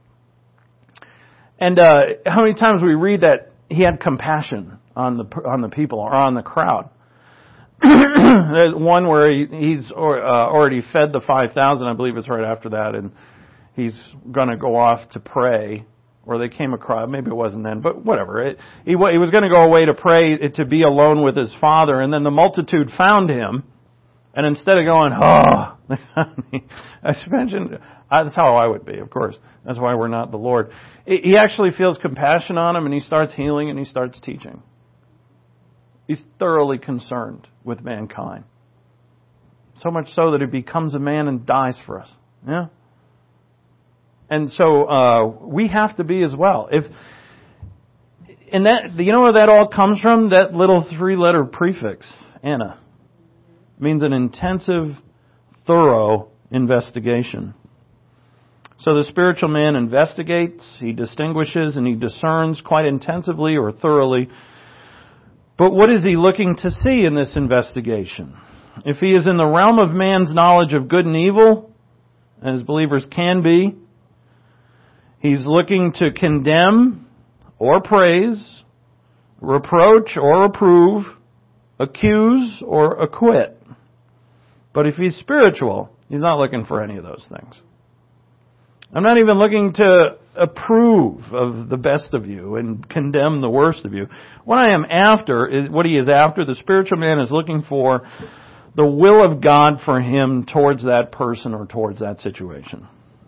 And uh, how many times we read that He had compassion on the on the people or on the crowd? There's one where he, he's or, uh, already fed the five thousand. I believe it's right after that, and he's going to go off to pray. Or they came across, maybe it wasn't then, but whatever. It, he, he was going to go away to pray, to be alone with his Father, and then the multitude found him. And instead of going, oh, I mentioned, that's how I would be, of course. That's why we're not the Lord. He actually feels compassion on him, and he starts healing, and he starts teaching. He's thoroughly concerned with mankind. So much so that he becomes a man and dies for us. Yeah? And so uh, we have to be as well. If and that, you know where that all comes from? That little three-letter prefix, Anna. Means an intensive, thorough investigation. So the spiritual man investigates, he distinguishes, and he discerns quite intensively or thoroughly. But what is he looking to see in this investigation? If he is in the realm of man's knowledge of good and evil, as believers can be, he's looking to condemn or praise, reproach or approve, accuse or acquit. But if he's spiritual, he's not looking for any of those things. I'm not even looking to approve of the best of you and condemn the worst of you. What I am after is, what he is after, the spiritual man is looking for the will of God for him towards that person or towards that situation.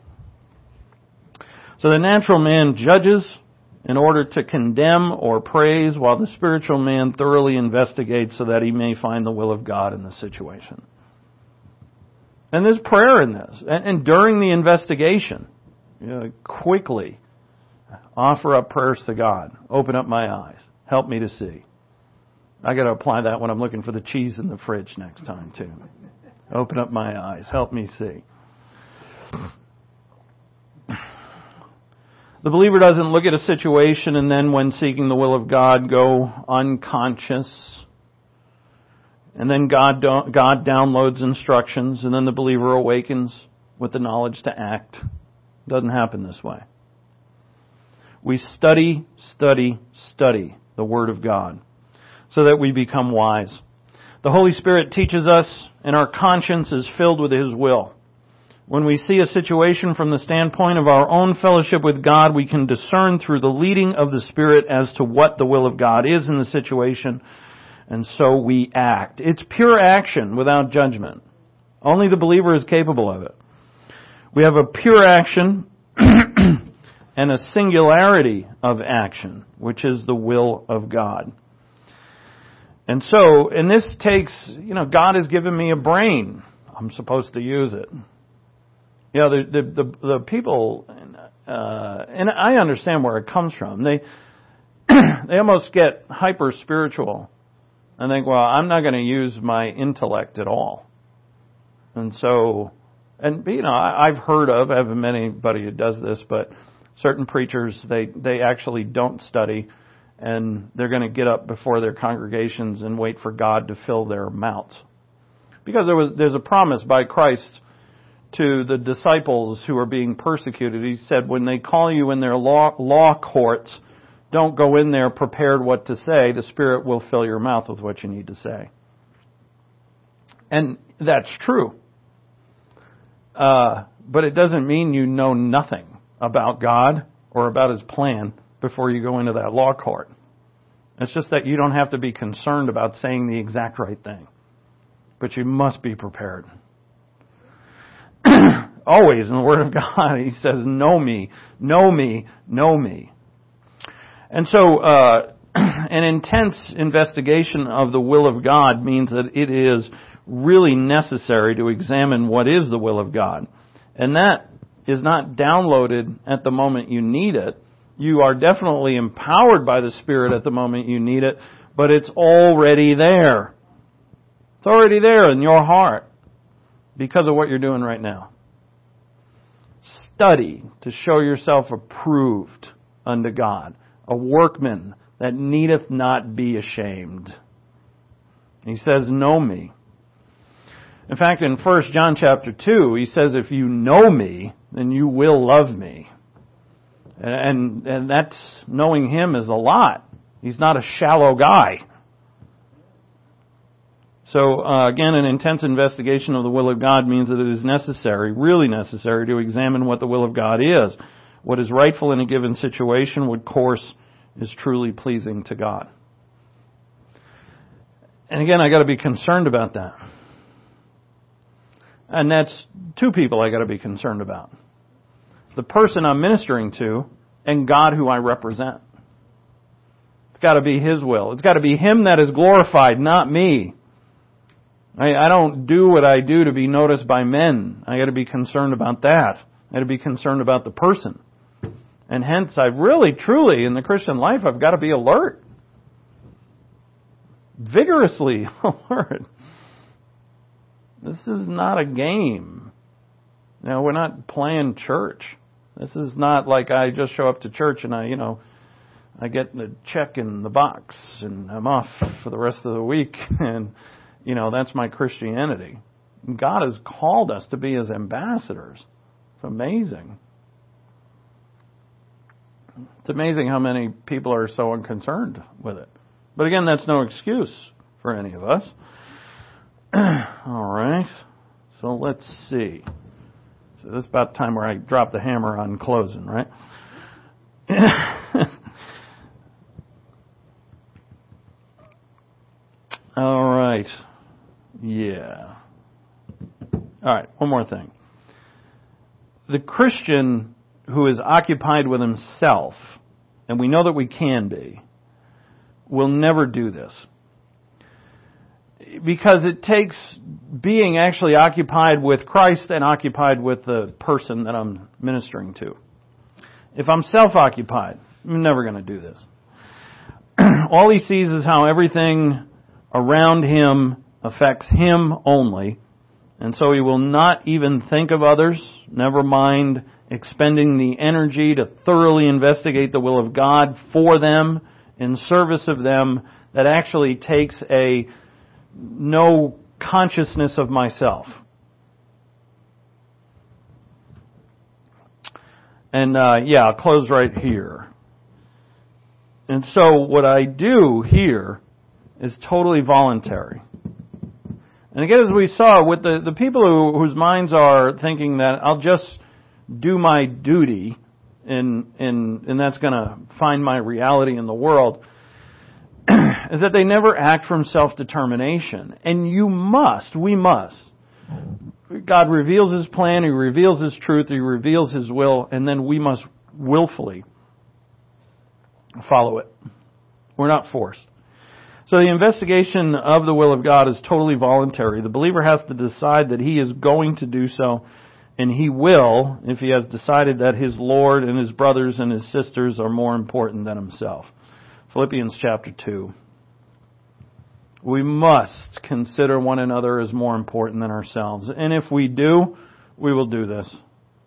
So the natural man judges in order to condemn or praise, while the spiritual man thoroughly investigates so that he may find the will of God in the situation. And there's prayer in this. And, and during the investigation, you know, quickly offer up prayers to God. Open up my eyes. Help me to see. I got to apply that when I'm looking for the cheese in the fridge next time too. Open up my eyes. Help me see. The believer doesn't look at a situation and then when seeking the will of God go unconscious. And then God do- God downloads instructions and then the believer awakens with the knowledge to act. It doesn't happen this way. We study, study, study the Word of God so that we become wise. The Holy Spirit teaches us and our conscience is filled with His will. When we see a situation from the standpoint of our own fellowship with God, we can discern through the leading of the Spirit as to what the will of God is in the situation, and so we act. It's pure action without judgment. Only the believer is capable of it. We have a pure action and a singularity of action, which is the will of God. And so, and this takes, you know, God has given me a brain. I'm supposed to use it. You know, the the the, the people, uh, and I understand where it comes from. They they almost get hyper spiritual and think, well, I'm not going to use my intellect at all. And so, and you know, I, I've heard of, I haven't met anybody who does this, but certain preachers, they they actually don't study, and they're going to get up before their congregations and wait for God to fill their mouths, because there was there's a promise by Christ to the disciples who are being persecuted. He said, when they call you in their law, law courts, don't go in there prepared what to say. The Spirit will fill your mouth with what you need to say. And that's true. Uh, but it doesn't mean you know nothing about God or about His plan before you go into that law court. It's just that you don't have to be concerned about saying the exact right thing. But you must be prepared. Always in the Word of God, He says, know me, know me, know me. And so, uh, an intense investigation of the will of God means that it is really necessary to examine what is the will of God. And that is not downloaded at the moment you need it. You are definitely empowered by the Spirit at the moment you need it, but it's already there. It's already there in your heart because of what you're doing right now. Study to show yourself approved unto God, a workman that needeth not be ashamed. He says, know me. In fact, in First John chapter two, he says, if you know me, then you will love me. And, and that's, knowing Him is a lot. He's not a shallow guy. So, uh, again, an intense investigation of the will of God means that it is necessary, really necessary, to examine what the will of God is. What is rightful in a given situation, what course is truly pleasing to God. And again, I got to be concerned about that. And that's two people I got to be concerned about. The person I'm ministering to and God who I represent. It's got to be His will. It's got to be Him that is glorified, not me. I, I don't do what I do to be noticed by men. I got to be concerned about that. I got to be concerned about the person. And hence, I really, truly, in the Christian life, I've got to be alert. Vigorously alert. This is not a game. You know, we're not playing church. This is not like I just show up to church and I, you know, I get the check in the box and I'm off for the rest of the week and, you know, that's my Christianity. God has called us to be His ambassadors. It's amazing. It's amazing how many people are so unconcerned with it. But again, that's no excuse for any of us. All right. So let's see. So this is about the time where I drop the hammer on closing, right? All right. Yeah. All right. One more thing. The Christian who is occupied with himself, and we know that we can be, will never do this. Because it takes being actually occupied with Christ and occupied with the person that I'm ministering to. If I'm self-occupied, I'm never going to do this. All he sees is how everything around him affects him only, and so he will not even think of others, never mind expending the energy to thoroughly investigate the will of God for them, in service of them, that actually takes a no consciousness of myself. And uh, yeah, I'll close right here. And so what I do here is totally voluntary. And again, as we saw, with the, the people who, whose minds are thinking that I'll just do my duty and, and, and that's going to find my reality in the world, is that they never act from self-determination. And you must, we must. God reveals His plan, He reveals His truth, He reveals His will, and then we must willfully follow it. We're not forced. So the investigation of the will of God is totally voluntary. The believer has to decide that he is going to do so, and he will if he has decided that his Lord and his brothers and his sisters are more important than himself. Philippians chapter two. We must consider one another as more important than ourselves. And if we do, we will do this.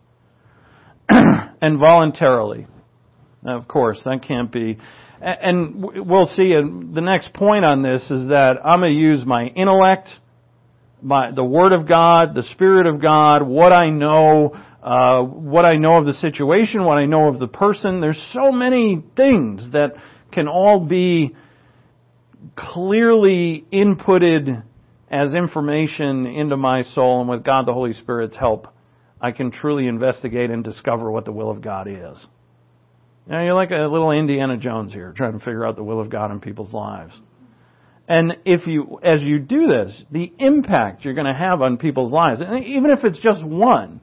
And voluntarily. Now, of course, that can't be. And we'll see, the next point on this is that I'm going to use my intellect, my, the Word of God, the Spirit of God, what I know, uh, what I know of the situation, what I know of the person. There's so many things that can all be clearly inputted as information into my soul, and with God the Holy Spirit's help, I can truly investigate and discover what the will of God is. You know, you're like a little Indiana Jones here, trying to figure out the will of God in people's lives. And if you, as you do this, the impact you're going to have on people's lives, and even if it's just one,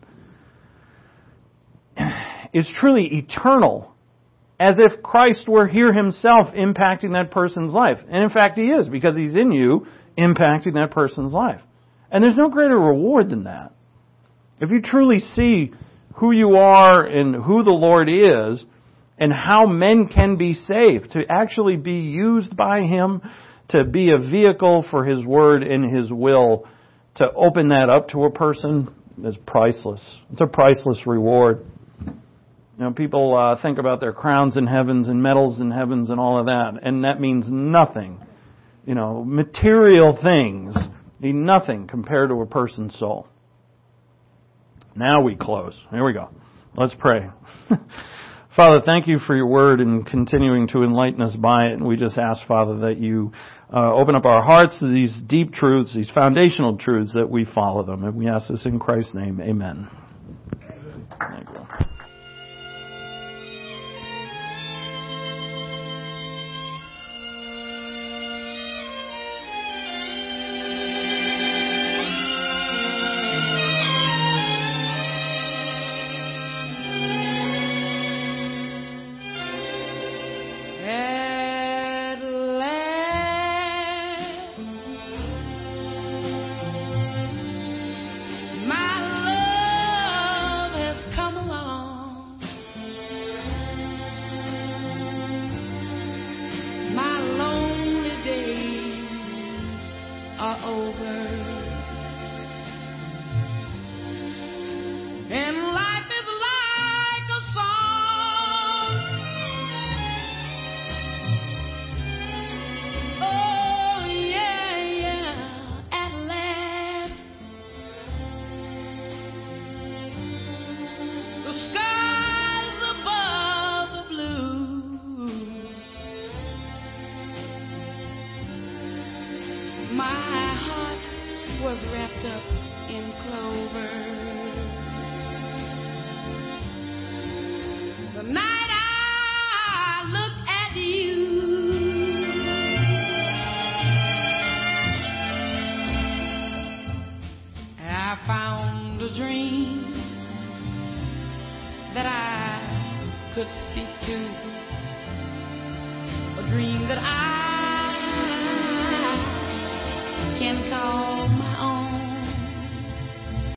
is truly eternal. As if Christ were here Himself impacting that person's life. And in fact, He is, because He's in you impacting that person's life. And there's no greater reward than that. If you truly see who you are and who the Lord is, and how men can be saved, to actually be used by Him, to be a vehicle for His Word and His will, to open that up to a person, is priceless. It's a priceless reward. You know, people uh, think about their crowns in heavens and medals in heavens and all of that, and that means nothing. You know, material things mean nothing compared to a person's soul. Now we close. Here we go. Let's pray. Father, thank You for Your Word and continuing to enlighten us by it. And we just ask, Father, that You uh, open up our hearts to these deep truths, these foundational truths, that we follow them. And we ask this in Christ's name. Amen. Thank you. was wrapped up in clover. The night I looked at you, I found a dream that I could speak to, a dream that I